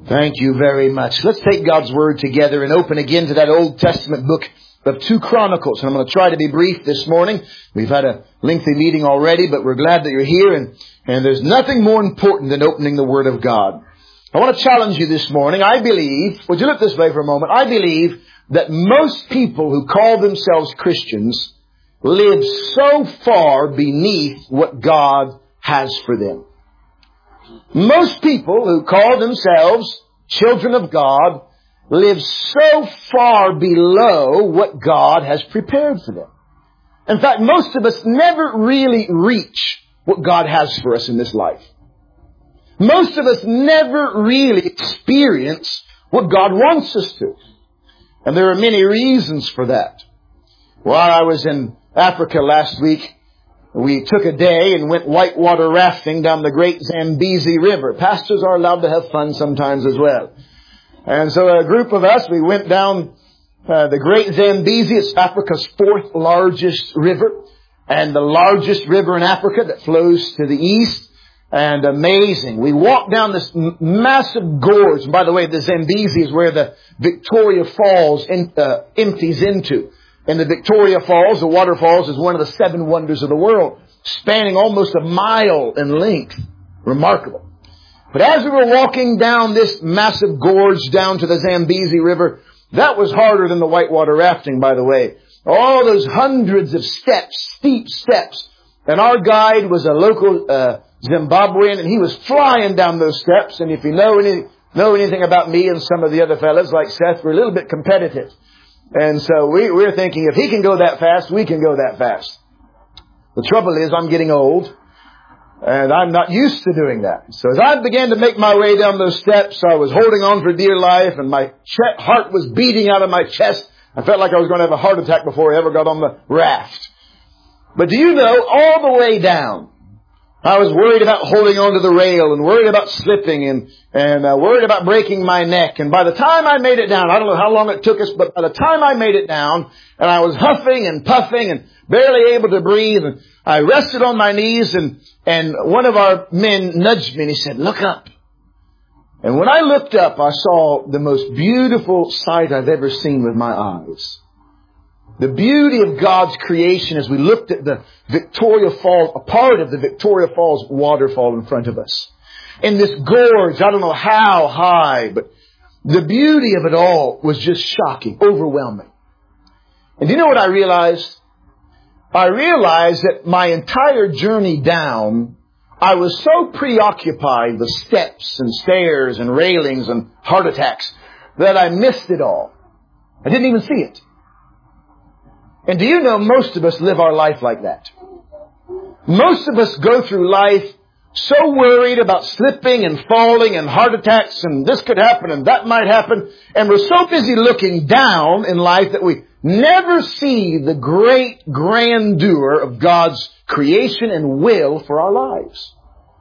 Thank you very much. Let's take God's Word together and open again to that Old Testament book of 2 Chronicles. And I'm going to try to be brief this morning. We've had a lengthy meeting already, but we're glad that you're here. And there's nothing more important than opening the Word of God. I want to challenge you this morning. I believe, would you look this way for a moment? I believe that most people who call themselves Christians live so far beneath what God has for them. Most people who call themselves children of God live so far below what God has prepared for them. In fact, most of us never really reach what God has for us in this life. Most of us never really experience what God wants us to. And there are many reasons for that. While I was in Africa last week, we took a day and went whitewater rafting down the great Zambezi River. Pastors are allowed to have fun sometimes as well. And so a group of us, we went down the great Zambezi. It's Africa's 4th largest river and the largest river in Africa that flows to the east. And amazing. We walked down this massive gorge. And by the way, the Zambezi is where the Victoria Falls empties into. And the Victoria Falls, the waterfalls, is one of the 7 wonders of the world, spanning almost a mile in length. Remarkable. But as we were walking down this massive gorge down to the Zambezi River, that was harder than the whitewater rafting, by the way. All those hundreds of steps, steep steps. And our guide was a local Zimbabwean, and he was flying down those steps. And if you know anything about me and some of the other fellas like Seth, we're a little bit competitive. And so we're thinking, if he can go that fast, we can go that fast. The trouble is, I'm getting old, and I'm not used to doing that. So as I began to make my way down those steps, I was holding on for dear life, and my heart was beating out of my chest. I felt like I was going to have a heart attack before I ever got on the raft. But do you know, all the way down, I was worried about holding on to the rail and worried about slipping and worried about breaking my neck. And by the time I made it down, I don't know how long it took us, but by the time I made it down, and I was huffing and puffing and barely able to breathe, and I rested on my knees, and one of our men nudged me and he said, "Look up." And when I looked up, I saw the most beautiful sight I've ever seen with my eyes. The beauty of God's creation as we looked at the Victoria Falls, a part of the Victoria Falls waterfall in front of us. In this gorge, I don't know how high, but the beauty of it all was just shocking, overwhelming. And do you know what I realized? I realized that my entire journey down, I was so preoccupied with steps and stairs and railings and heart attacks that I missed it all. I didn't even see it. And do you know, most of us live our life like that. Most of us go through life so worried about slipping and falling and heart attacks and this could happen and that might happen. And we're so busy looking down in life that we never see the great grandeur of God's creation and will for our lives.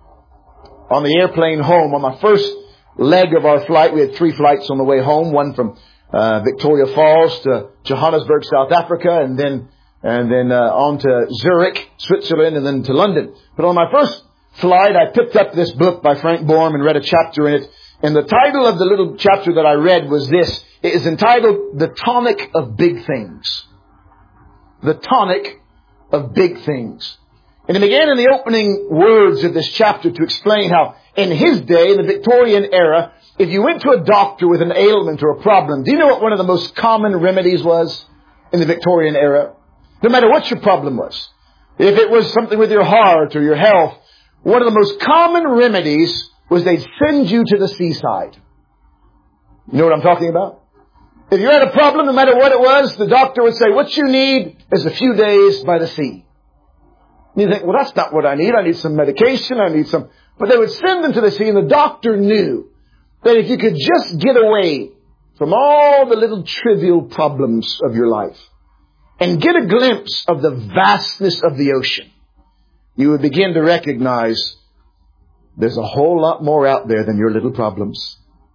On the airplane home, on my first leg of our flight, we had 3 flights on the way home, one from Victoria Falls to Johannesburg, South Africa, and then on to Zurich, Switzerland, and then to London. But on my first flight, I picked up this book by Frank Borm and read a chapter in it. And the title of the little chapter that I read was this. It is entitled, "The Tonic of Big Things." The Tonic of Big Things. And it began in the opening words of this chapter to explain how in his day, in the Victorian era, if you went to a doctor with an ailment or a problem, do you know what one of the most common remedies was in the Victorian era? No matter what your problem was. If it was something with your heart or your health, one of the most common remedies was they'd send you to the seaside. You know what I'm talking about? If you had a problem, no matter what it was, the doctor would say, what you need is a few days by the sea. And you think, well, that's not what I need. I need some medication. I need some... But they would send them to the sea, and the doctor knew that if you could just get away from all the little trivial problems of your life and get a glimpse of the vastness of the ocean, you would begin to recognize there's a whole lot more out there than your little problems.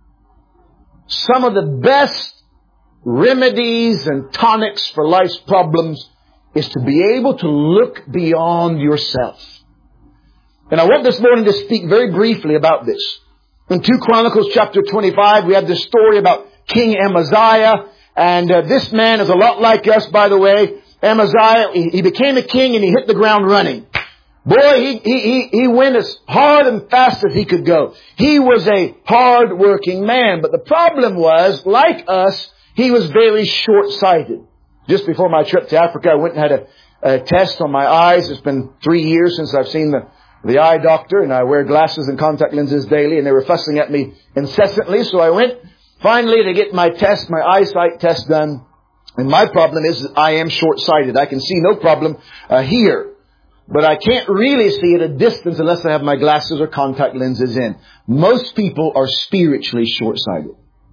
Some of the best remedies and tonics for life's problems is to be able to look beyond yourself. And I want this morning to speak very briefly about this. In 2 Chronicles chapter 25, we have this story about King Amaziah. And this man is a lot like us, by the way. Amaziah, he became a king and he hit the ground running. Boy, he went as hard and fast as he could go. He was a hard-working man. But the problem was, like us, he was very short-sighted. Just before my trip to Africa, I went and had a test on my eyes. It's been 3 years since I've seen the eye doctor, and I wear glasses and contact lenses daily, and they were fussing at me incessantly. So I went finally to get my eyesight test done. And my problem is that I am short-sighted. I can see no problem here. But I can't really see at a distance unless I have my glasses or contact lenses in. Most people are spiritually short-sighted.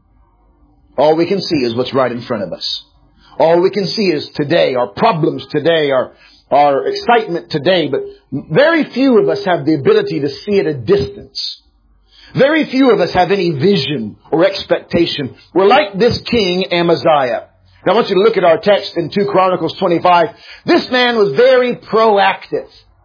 All we can see is what's right in front of us. All we can see is today, our problems today, our excitement today. But very few of us have the ability to see at a distance. Very few of us have any vision or expectation. We're like this king Amaziah. Now I want you to look at our text in 2 Chronicles 25. This man was very proactive.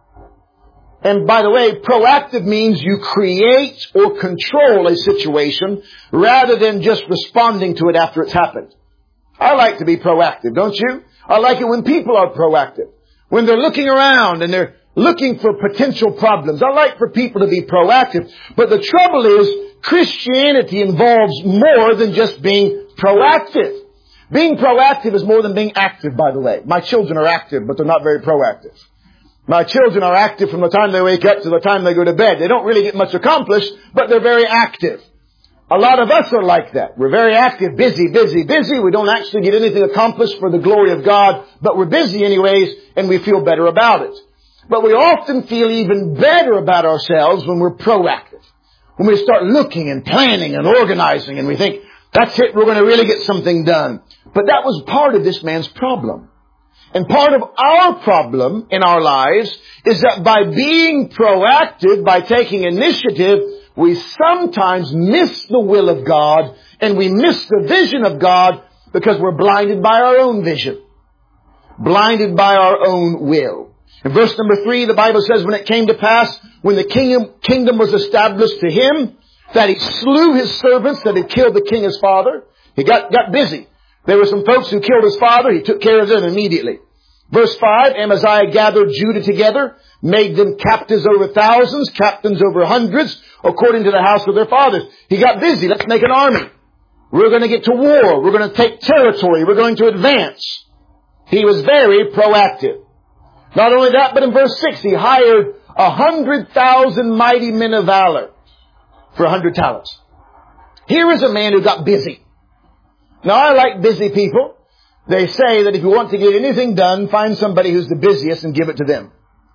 And by the way, proactive means you create or control a situation rather than just responding to it after it's happened. I like to be proactive, don't you? I like it when people are proactive. When they're looking around and they're looking for potential problems. I like for people to be proactive. But the trouble is, Christianity involves more than just being proactive. Being proactive is more than being active, by the way. My children are active, but they're not very proactive. My children are active from the time they wake up to the time they go to bed. They don't really get much accomplished, but they're very active. A lot of us are like that. We're very active, busy. We don't actually get anything accomplished for the glory of God, but we're busy anyways, and we feel better about it. But we often feel even better about ourselves when we're proactive. When we start looking and planning and organizing and we think, that's it, we're going to really get something done. But that was part of this man's problem. And part of our problem in our lives is that by being proactive, by taking initiative, we sometimes miss the will of God and we miss the vision of God because we're blinded by our own vision. Blinded by our own will. In verse number 3, the Bible says, when it came to pass, when the kingdom was established to him, that he slew his servants that had killed the king his father. He got busy. There were some folks who killed his father. He took care of them immediately. Verse 5, Amaziah gathered Judah together, made them captives over thousands, captains over hundreds, according to the house of their fathers. He got busy. Let's make an army. We're going to get to war. We're going to take territory. We're going to advance. He was very proactive. Not only that, but in verse 6, he hired 100,000 mighty men of valor for 100 talents. Here is a man who got busy. Now, I like busy people. They say that if you want to get anything done, find somebody who's the busiest and give it to them.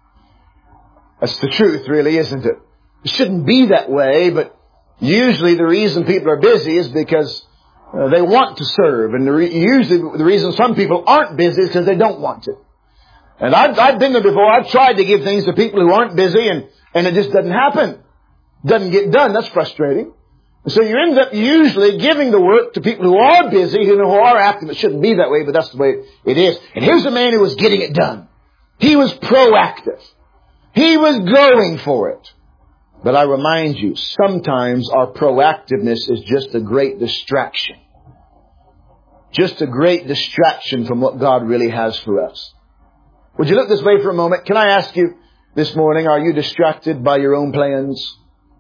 That's the truth, really, isn't it? It shouldn't be that way, but usually the reason people are busy is because they want to serve. And usually the reason some people aren't busy is because they don't want to. And I've been there before. I've tried to give things to people who aren't busy and it just doesn't happen. Doesn't get done. That's frustrating. So you end up usually giving the work to people who are busy, who are active. It shouldn't be that way, but that's the way it is. And here's a man who was getting it done. He was proactive. He was going for it. But I remind you, sometimes our proactiveness is just a great distraction. Just a great distraction from what God really has for us. Would you look this way for a moment? Can I ask you this morning, are you distracted by your own plans?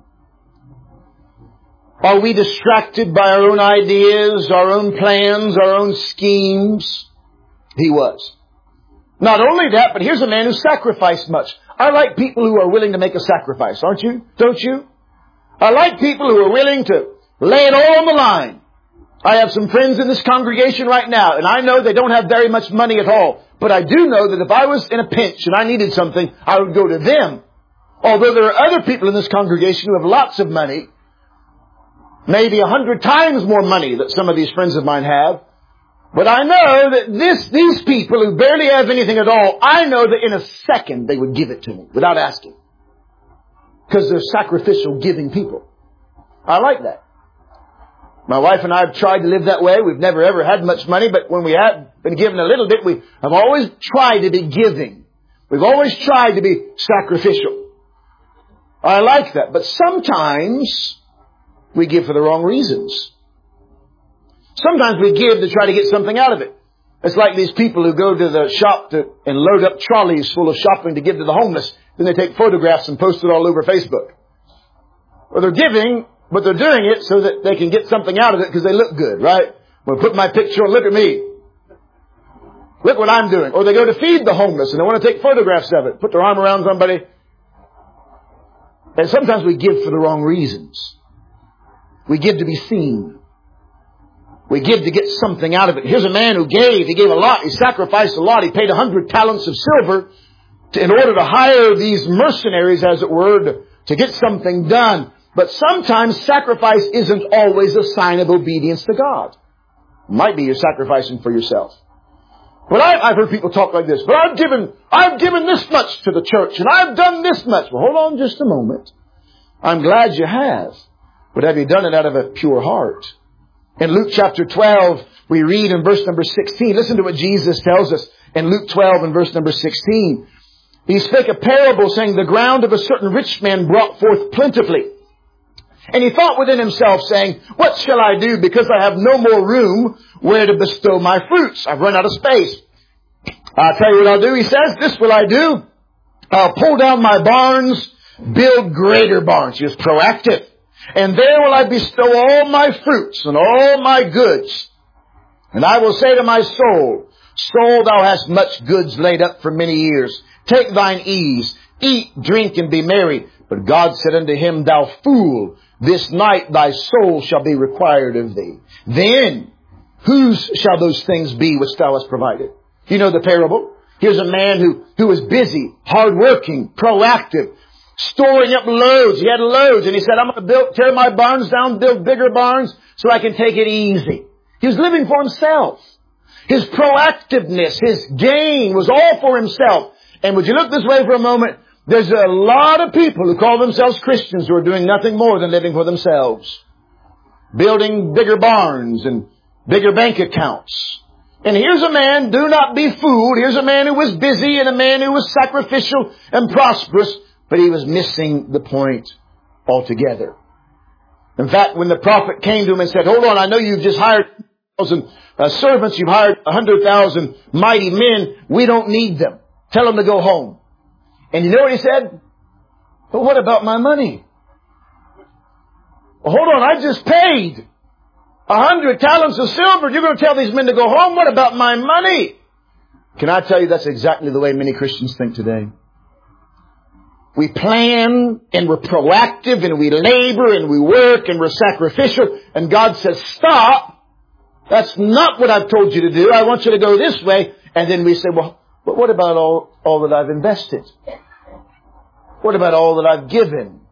Are we distracted by our own ideas, our own plans, our own schemes? He was. Not only that, but here's a man who sacrificed much. I like people who are willing to make a sacrifice, aren't you? Don't you? I like people who are willing to lay it all on the line. I have some friends in this congregation right now, and I know they don't have very much money at all. But I do know that if I was in a pinch and I needed something, I would go to them. Although there are other people in this congregation who have lots of money, maybe 100 times more money that some of these friends of mine have. But I know that these people who barely have anything at all, I know that in a second they would give it to me without asking. Because they're sacrificial giving people. I like that. My wife and I have tried to live that way. We've never ever had much money, but when we have been given a little bit, we have always tried to be giving. We've always tried to be sacrificial. I like that. But sometimes we give for the wrong reasons. Sometimes we give to try to get something out of it. It's like these people who go to the shop and load up trolleys full of shopping to give to the homeless. Then they take photographs and post it all over Facebook. Well, they're giving, but they're doing it so that they can get something out of it because they look good, right? Well, put my picture on, look at me. Look what I'm doing. Or they go to feed the homeless and they want to take photographs of it. Put their arm around somebody. And sometimes we give for the wrong reasons. We give to be seen. We give to get something out of it. Here's a man who gave. He gave a lot. He sacrificed a lot. He paid 100 talents of silver in order to hire these mercenaries, as it were, to get something done. But sometimes sacrifice isn't always a sign of obedience to God. It might be you're sacrificing for yourself. But I've heard people talk like this. But I've given this much to the church, and I've done this much. Well, hold on just a moment. I'm glad you have. But have you done it out of a pure heart? In Luke chapter 12, we read in verse number 16. Listen to what Jesus tells us in Luke 12 and verse number 16. He spake a parable, saying, the ground of a certain rich man brought forth plentifully. And he thought within himself, saying, what shall I do, because I have no more room where to bestow my fruits? I've run out of space. I'll tell you what I'll do, he says. This will I do. I'll pull down my barns, build greater barns. He was proactive. And there will I bestow all my fruits and all my goods. And I will say to my soul, soul, thou hast much goods laid up for many years. Take thine ease, eat, drink, and be merry. But God said unto him, thou fool, this night thy soul shall be required of thee. Then, whose shall those things be which thou hast provided? You know the parable. Here's a man who was busy, hardworking, proactive, storing up loads. He had loads, and he said, I'm going to tear my barns down, build bigger barns so I can take it easy. He was living for himself. His proactiveness, his gain was all for himself. And would you look this way for a moment? There's a lot of people who call themselves Christians who are doing nothing more than living for themselves. Building bigger barns and bigger bank accounts. And here's a man, do not be fooled. Here's a man who was busy and a man who was sacrificial and prosperous, but he was missing the point altogether. In fact, when the prophet came to him and said, hold on, I know you've just hired 1,000 servants, you've hired 100,000 mighty men. We don't need them. Tell them to go home. And you know what he said? But what about my money? Well, hold on, I just paid 100 talents of silver. You're going to tell these men to go home? What about my money? Can I tell you that's exactly the way many Christians think today? We plan and we're proactive and we labor and we work and we're sacrificial. And God says, stop. That's not what I've told you to do. I want you to go this way. And then we say, well, but what about all that I've invested? What about all that I've given?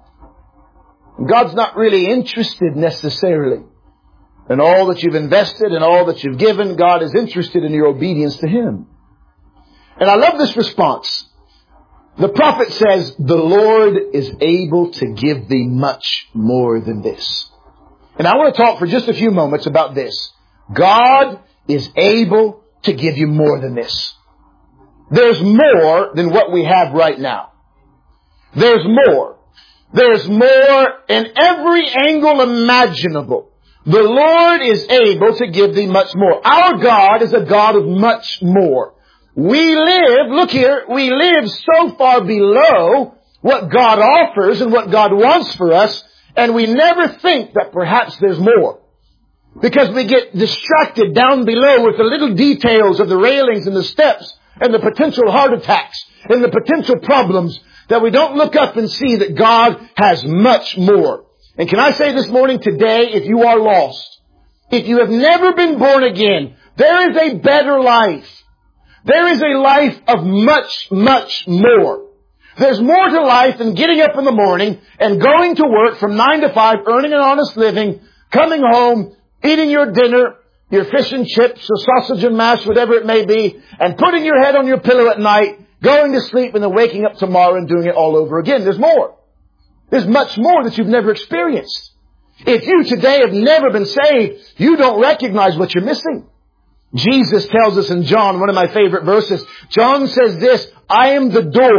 God's not really interested necessarily in all that you've invested and all that you've given. God is interested in your obedience to Him. And I love this response. The prophet says, the Lord is able to give thee much more than this. And I want to talk for just a few moments about this. God is able to give you more than this. There's more than what we have right now. There's more. There's more in every angle imaginable. The Lord is able to give thee much more. Our God is a God of much more. We live, look here, we live so far below what God offers and what God wants for us, and we never think that perhaps there's more. Because we get distracted down below with the little details of the railings and the steps and the potential heart attacks and the potential problems, that we don't look up and see that God has much more. And can I say this morning, today, if you are lost, if you have never been born again, there is a better life. There is a life of much, much more. There's more to life than getting up in the morning and going to work from 9 to 5, earning an honest living, coming home, eating your dinner, your fish and chips, or sausage and mash, whatever it may be, and putting your head on your pillow at night, going to sleep, and then waking up tomorrow and doing it all over again. There's more. There's much more that you've never experienced. If you today have never been saved, you don't recognize what you're missing. Jesus tells us in John, one of my favorite verses, John says this, I am the door.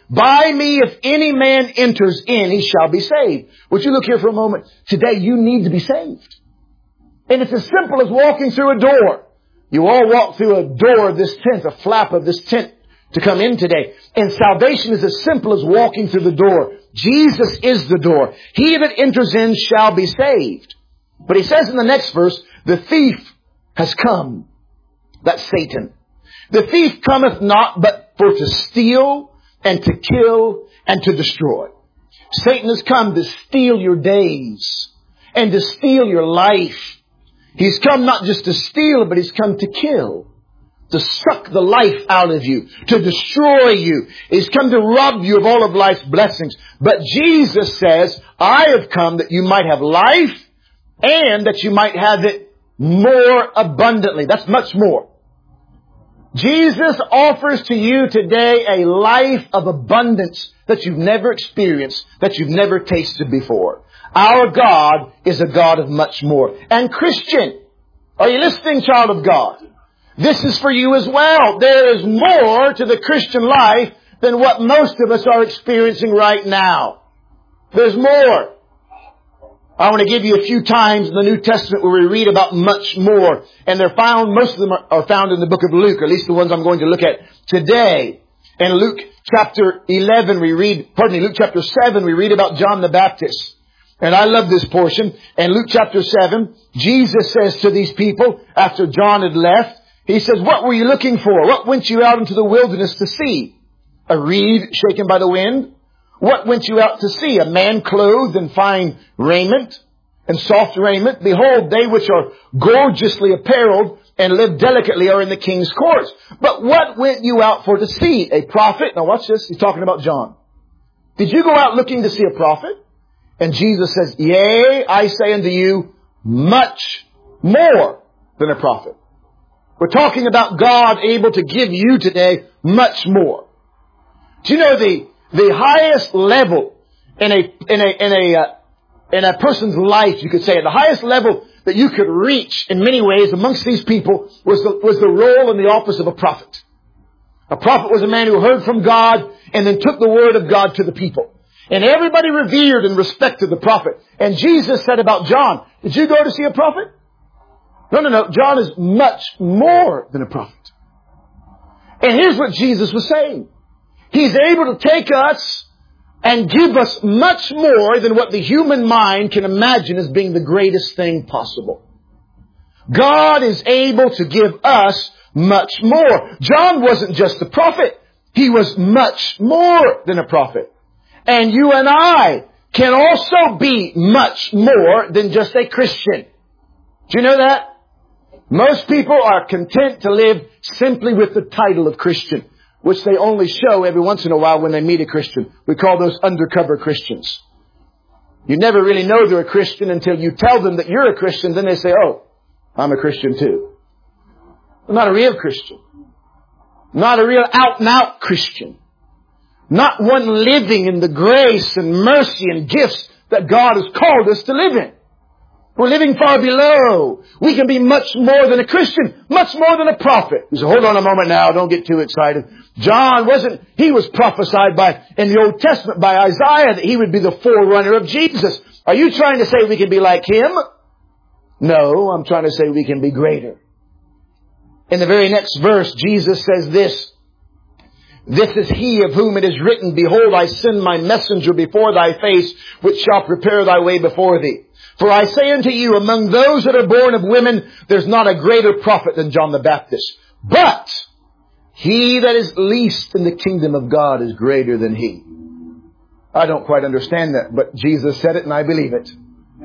By me, if any man enters in, he shall be saved. Would you look here for a moment? Today, you need to be saved. And it's as simple as walking through a door. You all walk through a door of this tent, a flap of this tent to come in today. And salvation is as simple as walking through the door. Jesus is the door. He that enters in shall be saved. But he says in the next verse, the thief has come. That's Satan. The thief cometh not but for to steal and to kill and to destroy. Satan has come to steal your days and to steal your life. He's come not just to steal, but he's come to kill, to suck the life out of you, to destroy you. He's come to rob you of all of life's blessings. But Jesus says, I have come that you might have life and that you might have it more abundantly. That's much more. Jesus offers to you today a life of abundance that you've never experienced, that you've never tasted before. Our God is a God of much more. And Christian, are you listening, child of God? This is for you as well. There is more to the Christian life than what most of us are experiencing right now. There's more. I want to give you a few times in the New Testament where we read about much more. And they're found, most of them are found in the book of Luke, or at least the ones I'm going to look at today. In Luke chapter 11, Luke chapter 7, we read about John the Baptist. And I love this portion. In Luke chapter 7, Jesus says to these people, after John had left, he says, what were you looking for? What went you out into the wilderness to see? A reed shaken by the wind? What went you out to see? A man clothed in fine raiment and soft raiment? Behold, they which are gorgeously apparelled and live delicately are in the king's courts. But what went you out for to see? A prophet? Now watch this. He's talking about John. Did you go out looking to see a prophet? And Jesus says, yea, I say unto you, much more than a prophet. We're talking about God able to give you today much more. Do you know the highest level in a person's life, you could say, the highest level that you could reach in many ways amongst these people was the role and the office of a prophet. A prophet was a man who heard from God and then took the word of God to the people. And everybody revered and respected the prophet. And Jesus said about John, did you go to see a prophet? No. John is much more than a prophet. And here's what Jesus was saying. He's able to take us and give us much more than what the human mind can imagine as being the greatest thing possible. God is able to give us much more. John wasn't just a prophet. He was much more than a prophet. And you and I can also be much more than just a Christian. Do you know that? Most people are content to live simply with the title of Christian, which they only show every once in a while when they meet a Christian. We call those undercover Christians. You never really know they're a Christian until you tell them that you're a Christian. Then they say, oh, I'm a Christian too. I'm not a real Christian. Not a real out-and-out Christian. Not one living in the grace and mercy and gifts that God has called us to live in. We're living far below. We can be much more than a Christian, much more than a prophet. You say, hold on a moment now, don't get too excited. John he was prophesied in the Old Testament by Isaiah that he would be the forerunner of Jesus. Are you trying to say we can be like him? No, I'm trying to say we can be greater. In the very next verse, Jesus says this. This is he of whom it is written, behold, I send my messenger before thy face, which shall prepare thy way before thee. For I say unto you, among those that are born of women, there's not a greater prophet than John the Baptist. But he that is least in the kingdom of God is greater than he. I don't quite understand that, but Jesus said it and I believe it.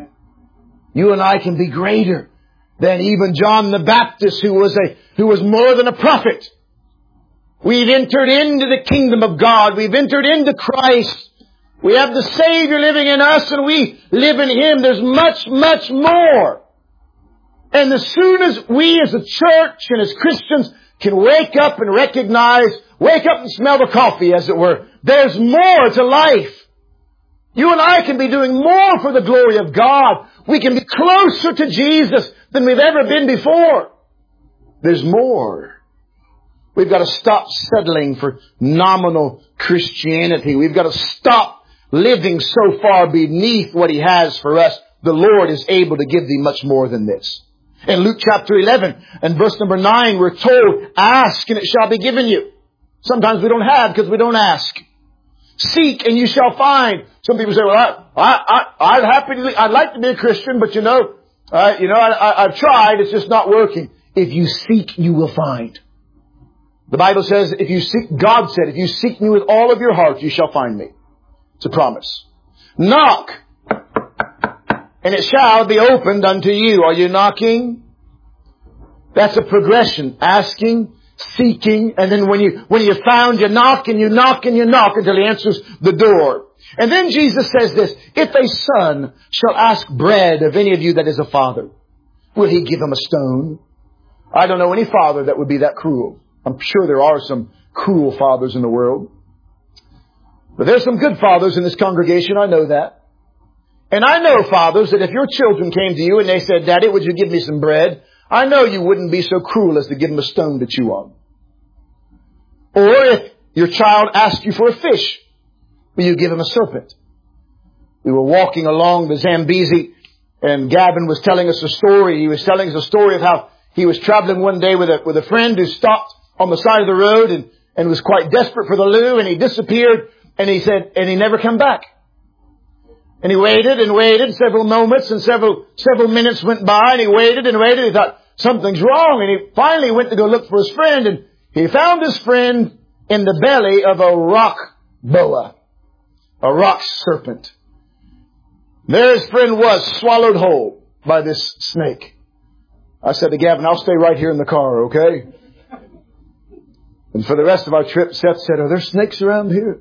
You and I can be greater than even John the Baptist, who was more than a prophet. We've entered into the kingdom of God. We've entered into Christ. We have the Savior living in us and we live in Him. There's much, much more. And as soon as we as a church and as Christians can wake up and recognize, wake up and smell the coffee, as it were, there's more to life. You and I can be doing more for the glory of God. We can be closer to Jesus than we've ever been before. There's more. We've got to stop settling for nominal Christianity. We've got to stop living so far beneath what He has for us. The Lord is able to give thee much more than this. In Luke chapter 11 and verse number 9, we're told, ask and it shall be given you. Sometimes we don't have because we don't ask. Seek and you shall find. Some people say, well, I'd like to be a Christian, but I've tried. It's just not working. If you seek, you will find. The Bible says, God said, if you seek me with all of your heart, you shall find me. It's a promise. Knock, and it shall be opened unto you. Are you knocking? That's a progression. Asking, seeking, and then when you're found, you knock and you knock and you knock until He answers the door. And then Jesus says this, if a son shall ask bread of any of you that is a father, will He give him a stone? I don't know any father that would be that cruel. I'm sure there are some cruel fathers in the world. But there's some good fathers in this congregation, I know that. And I know, fathers, that if your children came to you and they said, Daddy, would you give me some bread? I know you wouldn't be so cruel as to give them a stone to chew on. Or if your child asked you for a fish, will you give him a serpent? We were walking along the Zambezi and Gavin was telling us a story. He was telling us a story of how he was traveling one day with a friend who stopped on the side of the road and was quite desperate for the loo, and he disappeared, and he said, and he never come back. And he waited and waited several moments, and several minutes went by, and he waited and waited. He thought, something's wrong. And he finally went to go look for his friend, and he found his friend in the belly of a rock boa, a rock serpent. There his friend was, swallowed whole by this snake. I said to Gavin, I'll stay right here in the car, okay? And for the rest of our trip, Seth said, are there snakes around here?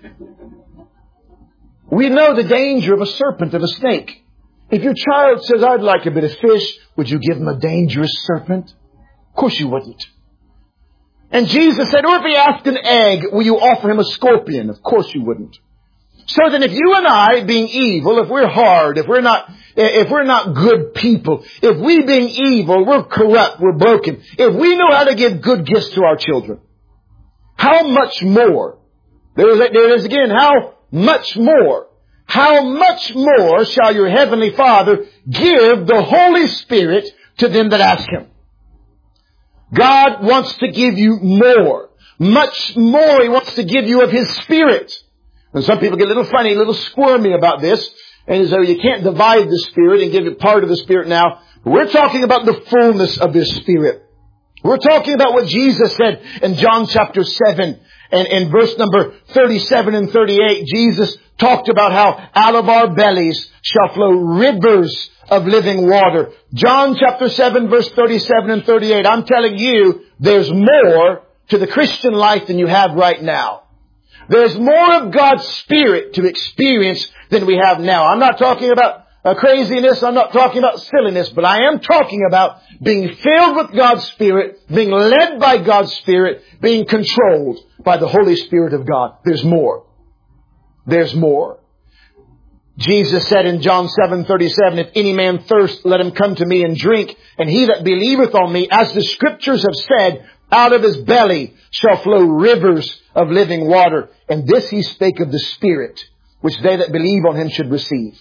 We know the danger of a serpent, of a snake. If your child says, I'd like a bit of fish, would you give him a dangerous serpent? Of course you wouldn't. And Jesus said, or if he asked an egg, will you offer him a scorpion? Of course you wouldn't. So then if you and I, being evil, if we're hard, if we're not good people, if we being evil, we're corrupt, we're broken, if we know how to give good gifts to our children, how much more, there it is again, how much more shall your heavenly Father give the Holy Spirit to them that ask Him? God wants to give you more. Much more He wants to give you of His Spirit. And some people get a little funny, a little squirmy about this. And so you can't divide the Spirit and give it part of the Spirit now. We're talking about the fullness of this Spirit. We're talking about what Jesus said in John chapter 7 and in verse number 37 and 38. Jesus talked about how out of our bellies shall flow rivers of living water. John chapter 7 verse 37 and 38. I'm telling you, there's more to the Christian life than you have right now. There's more of God's Spirit to experience than we have now. I'm not talking about craziness. I'm not talking about silliness. But I am talking about being filled with God's Spirit, being led by God's Spirit, being controlled by the Holy Spirit of God. There's more. There's more. Jesus said in John 7:37, if any man thirst, let him come to me and drink. And he that believeth on me, as the Scriptures have said, out of his belly shall flow rivers of living water. And this he spake of the Spirit, which they that believe on him should receive.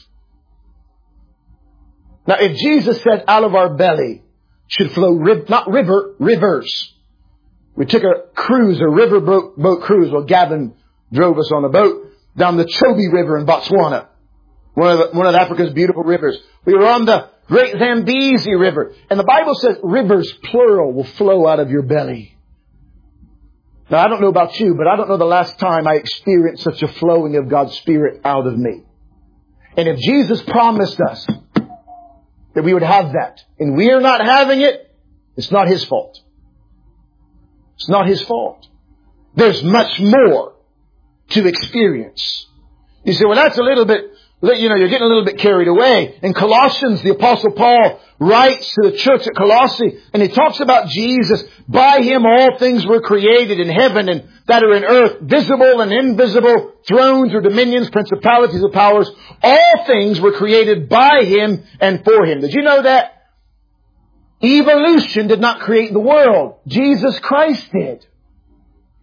Now, if Jesus said out of our belly should flow, rivers. We took a cruise, a river boat cruise. Well, Gavin drove us on a boat down the Chobe River in Botswana. One of Africa's beautiful rivers. We were on the Great Zambezi River. And the Bible says rivers, plural, will flow out of your belly. Now, I don't know about you, but I don't know the last time I experienced such a flowing of God's Spirit out of me. And if Jesus promised us that we would have that, and we are not having it, it's not His fault. It's not His fault. There's much more to experience. You say, well, that's a little bit, you're getting a little bit carried away. In Colossians, the Apostle Paul writes to the church at Colossae, and he talks about Jesus. By Him all things were created in heaven and that are in earth, visible and invisible, thrones or dominions, principalities or powers. All things were created by Him and for Him. Did you know that? Evolution did not create the world. Jesus Christ did.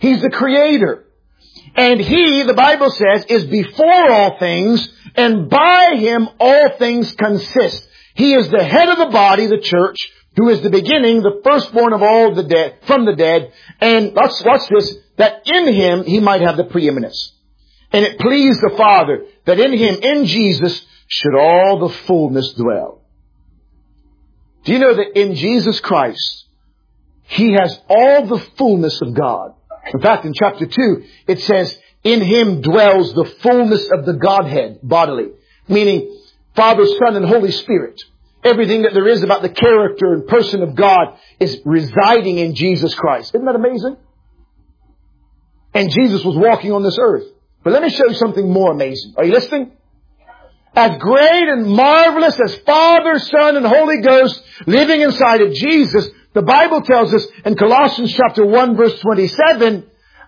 He's the Creator. And He, the Bible says, is before all things, and by Him all things consist. He is the head of the body, the church, who is the beginning, the firstborn of all the dead, from the dead. And watch this, that in Him He might have the preeminence. And it pleased the Father that in Him, in Jesus, should all the fullness dwell. Do you know that in Jesus Christ, He has all the fullness of God? In fact, in chapter 2, it says, in Him dwells the fullness of the Godhead bodily. Meaning, Father, Son, and Holy Spirit. Everything that there is about the character and person of God is residing in Jesus Christ. Isn't that amazing? And Jesus was walking on this earth. But let me show you something more amazing. Are you listening? As great and marvelous as Father, Son, and Holy Ghost living inside of Jesus, the Bible tells us in Colossians chapter 1 verse 27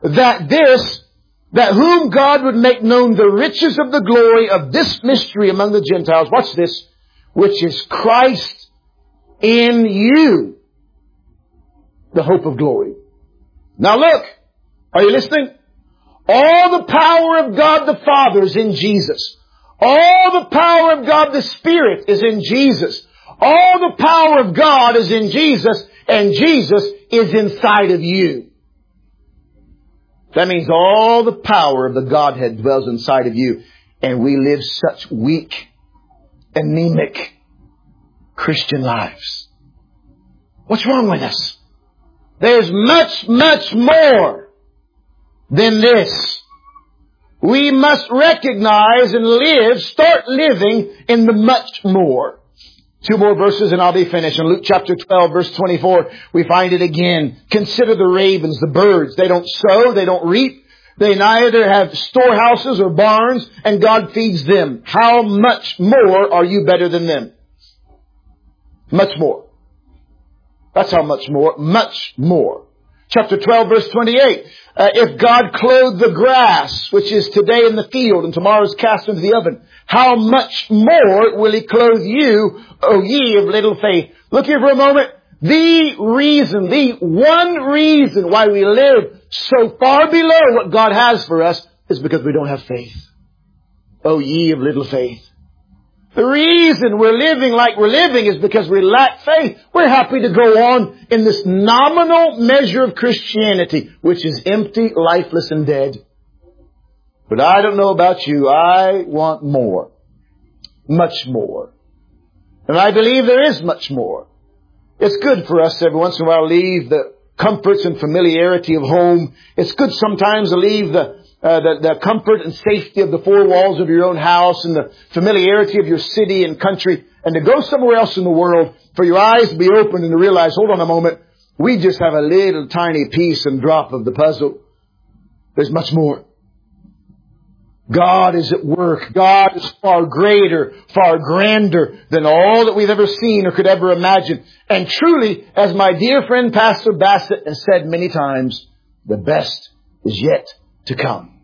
that whom God would make known the riches of the glory of this mystery among the Gentiles. Watch this. Which is Christ in you, the hope of glory. Now look, are you listening? All the power of God the Father is in Jesus. All the power of God the Spirit is in Jesus. All the power of God is in Jesus, and Jesus is inside of you. That means all the power of the Godhead dwells inside of you, and we live such weak, anemic Christian lives. What's wrong with us? There's much, much more than this. We must recognize and start living in the much more. 2 more verses and I'll be finished. In Luke chapter 12 verse 24, we find it again. Consider the ravens, the birds. They don't sow, they don't reap. They neither have storehouses or barns, and God feeds them. How much more are you better than them? Much more. That's how much more. Much more. Chapter 12 verse 28. If God clothed the grass, which is today in the field and tomorrow is cast into the oven, how much more will He clothe you, O ye of little faith? Look here for a moment. The one reason why we live so far below what God has for us is because we don't have faith. O ye of little faith. The reason we're living like we're living is because we lack faith. We're happy to go on in this nominal measure of Christianity, which is empty, lifeless, and dead. But I don't know about you. I want more. Much more. And I believe there is much more. It's good for us every once in a while to leave the comforts and familiarity of home. It's good sometimes to leave the comfort and safety of the four walls of your own house and the familiarity of your city and country, and to go somewhere else in the world for your eyes to be opened and to realize, hold on a moment, we just have a little tiny piece and drop of the puzzle. There's much more. God is at work. God is far greater, far grander than all that we've ever seen or could ever imagine. And truly, as my dear friend Pastor Bassett has said many times, the best is yet to come.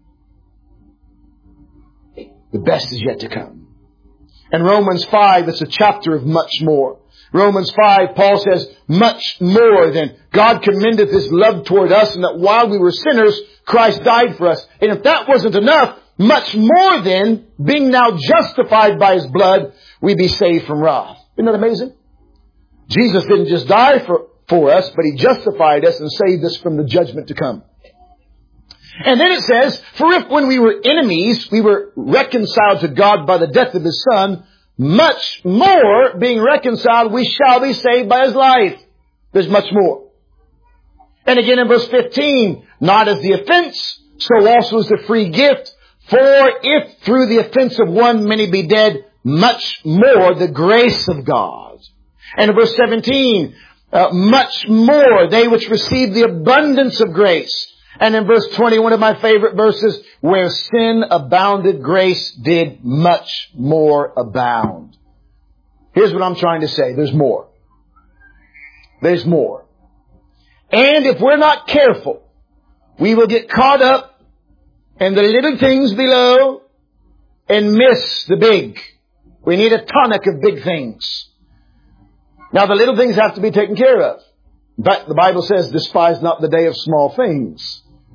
The best is yet to come. In Romans 5, it's a chapter of much more. Romans 5, Paul says, much more than God commendeth His love toward us, and that while we were sinners, Christ died for us. And if that wasn't enough, much more than, being now justified by His blood, we be saved from wrath. Isn't that amazing? Jesus didn't just die for us, but He justified us and saved us from the judgment to come. And then it says, for if when we were enemies, we were reconciled to God by the death of His Son, much more, being reconciled, we shall be saved by His life. There's much more. And again in verse 15, not as the offense, so also is the free gift. For if through the offense of one many be dead, much more the grace of God. And in verse 17, much more they which receive the abundance of grace. And in verse 20, one of my favorite verses, where sin abounded, grace did much more abound. Here's what I'm trying to say. There's more. There's more. And if we're not careful, we will get caught up in the little things below and miss the big. We need a tonic of big things. Now the little things have to be taken care of. In fact, the Bible says, despise not the day of small things.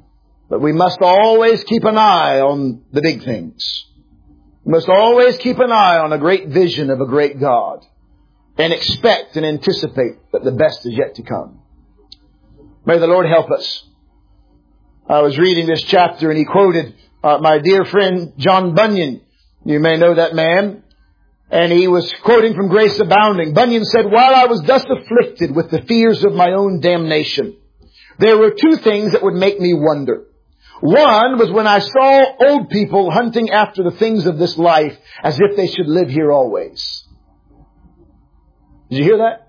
But we must always keep an eye on the big things. We must always keep an eye on a great vision of a great God. And expect and anticipate that the best is yet to come. May the Lord help us. I was reading this chapter and he quoted my dear friend John Bunyan. You may know that man. And he was quoting from Grace Abounding. Bunyan said, "While I was thus afflicted with the fears of my own damnation, there were two things that would make me wonder. One was when I saw old people hunting after the things of this life as if they should live here always." Did you hear that?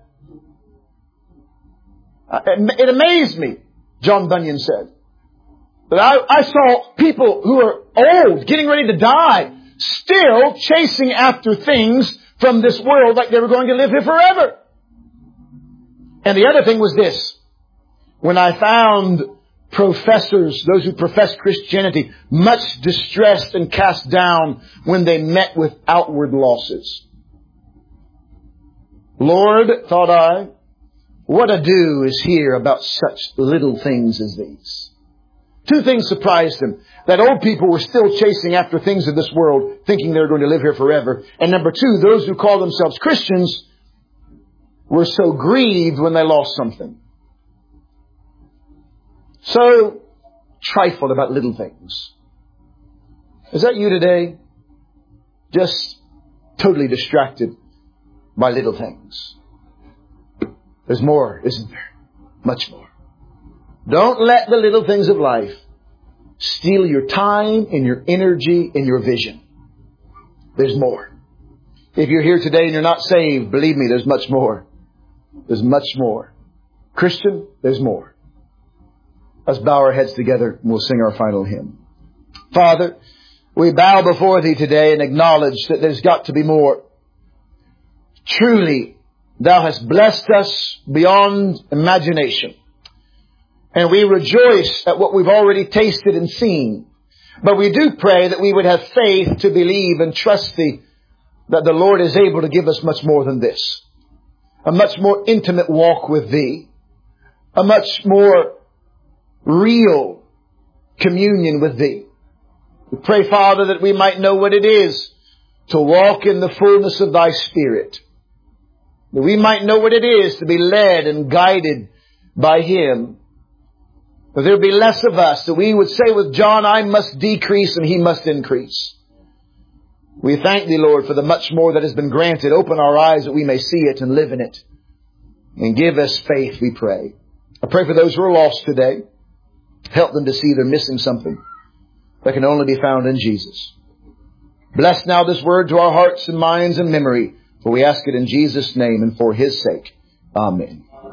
It amazed me, John Bunyan said, that I saw people who are old, getting ready to die, still chasing after things from this world like they were going to live here forever. And the other thing was this. When I found professors, those who profess Christianity, much distressed and cast down when they met with outward losses. Lord, thought I, what ado is here about such little things as these? Two things surprised him. That old people were still chasing after things of this world, thinking they were going to live here forever. And number two, those who call themselves Christians were so grieved when they lost something. So trifled about little things. Is that you today? Just totally distracted by little things. There's more, isn't there? Much more. Don't let the little things of life steal your time and your energy and your vision. There's more. If you're here today and you're not saved, believe me, there's much more. There's much more. Christian, there's more. Let's bow our heads together and we'll sing our final hymn. Father, we bow before Thee today and acknowledge that there's got to be more. Truly, Thou hast blessed us beyond imagination. And we rejoice at what we've already tasted and seen. But we do pray that we would have faith to believe and trust Thee that the Lord is able to give us much more than this. A much more intimate walk with Thee. A much more real communion with Thee. We pray, Father, that we might know what it is to walk in the fullness of Thy Spirit. That we might know what it is to be led and guided by Him. That there be less of us. That we would say with John, I must decrease and He must increase. We thank Thee, Lord, for the much more that has been granted. Open our eyes that we may see it and live in it. And give us faith, we pray. I pray for those who are lost today. Help them to see they're missing something that can only be found in Jesus. Bless now this word to our hearts and minds and memory. For we ask it in Jesus' name and for His sake. Amen.